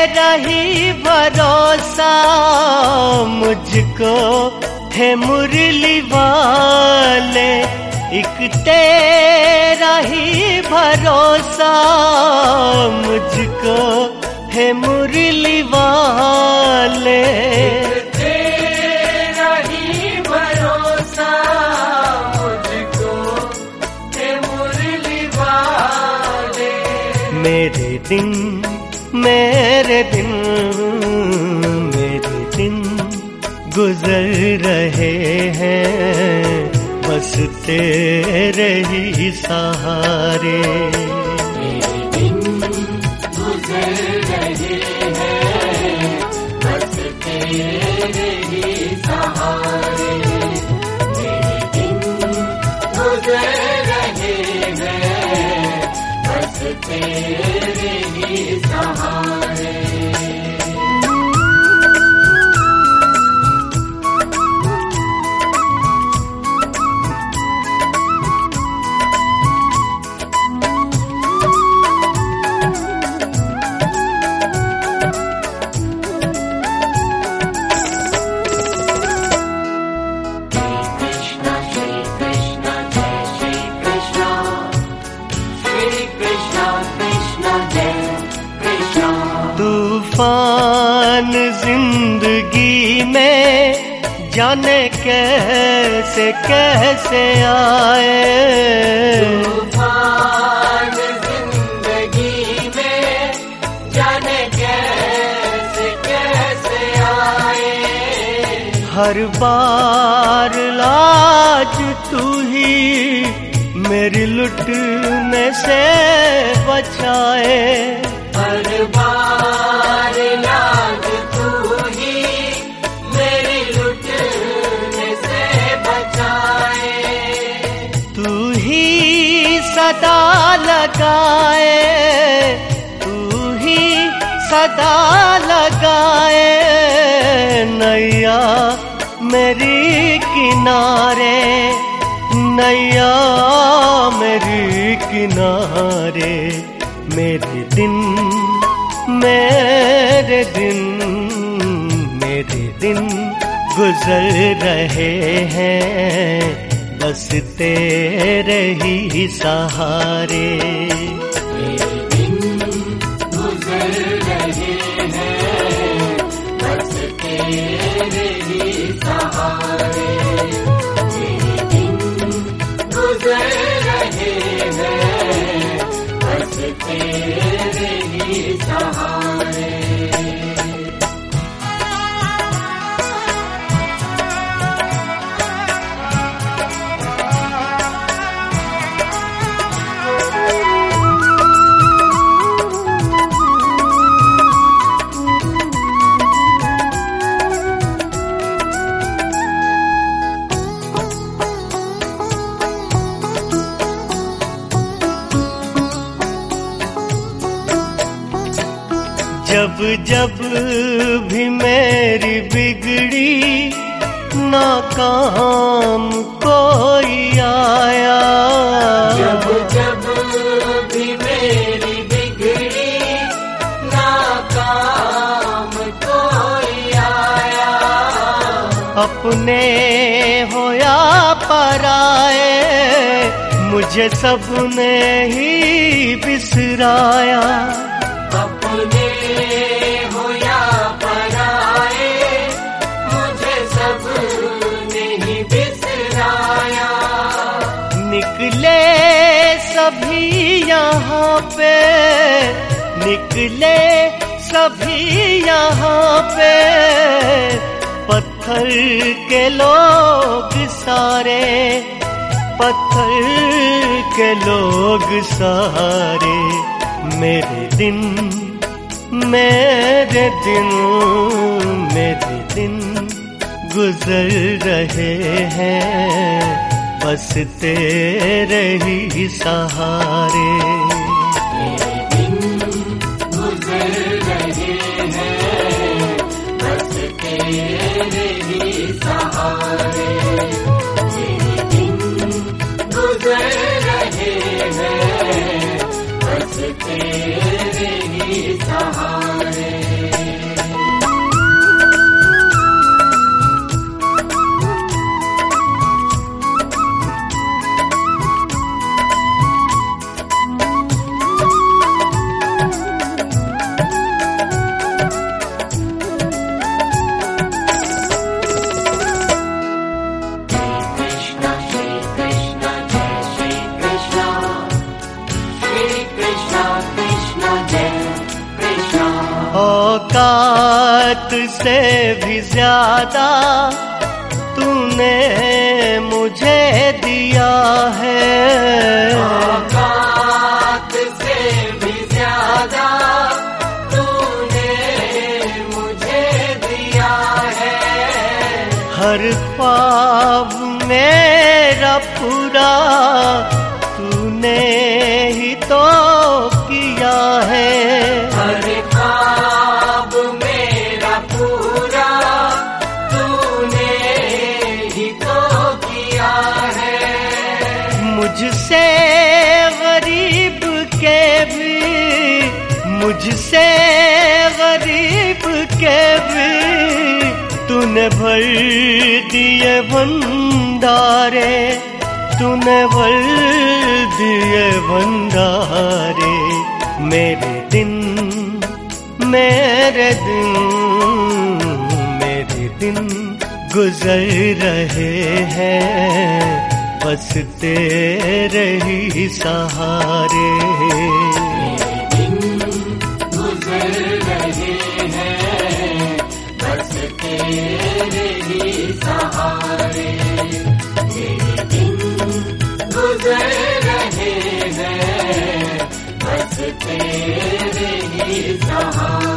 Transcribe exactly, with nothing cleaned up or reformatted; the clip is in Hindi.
तेरा ही भरोसा मुझको थे मुरली वाले, एक तेरा ही भरोसा मुझको थे मुरली वाले। तेरा ही भरोसा मुझको थे मुरली वाले। मेरे दिन मेरे दिन मेरे दिन गुजर रहे हैं बस तेरे ही सहारे। मेरे दिन गुजर रहे हैं बस तेरे ही सहारे। मेरे दिन गुजर रहे हैं बस तेरे ही सहारे। तूफान जिंदगी में जाने कैसे कैसे आए, तूफान जिंदगी में जाने कैसे कैसे आए। हर बार लाज तू ही मेरी लुटने से बचाए। हर बार लाज तू ही मेरी लुटने से बचाए। तू ही सदा लगाए, तू ही सदा लगाए नैया मेरी किनारे, नैया मेरी किनारे। मेरे दिन मेरे दिन मेरे दिन गुजर रहे हैं बस तेरे ही सहारे। मेरे दिन गुजर रहे हैं बस तेरे ही सहारे। मेरे दिन गुजर रहे हैं बस तेरे ही सहारे। जब जब भी मेरी बिगड़ी नाकाम कोई आया, जब जब भी मेरी बिगड़ी नाकाम कोई आया। अपने हो या पराए मुझे सबने ही बिसराया। अपने हो या पराए मुझे सबने ही बिसराया। निकले सभी यहाँ पे, निकले सभी यहाँ पे पत्थर के लोग सारे, पत्थर के लोग सारे। मेरे दिन मेरे दिन मेरे दिन गुजर रहे हैं बस तेरे ही सहारे। मेरे दिन गुजर रहे हैं बस तेरे ही सहारे। मेरे दिन गुजर रहे हैं बस तेरे ही सहारे। औकात से भी ज्यादा तूने मुझे दिया है। औकात से भी ज्यादा तूने मुझे दिया है। हर ख्वाब मेरा पूरा तूने ही तो किया है। हर ख्वाब मेरा पूरा तूने ही तो किया है। मुझसे गरीब के भी, मुझसे गरीब के भी तूने भर दिए भंडारे, तूने भर दिए भंडारे। मेरे दिन मेरे दिन मेरे दिन गुजर रहे हैं बस तेरे ही सहारे। दिन गुजर रहे हैं बस तेरे ही सहारे। मेरे दिन गुजर रहे हैं बस तेरे ही सहारे।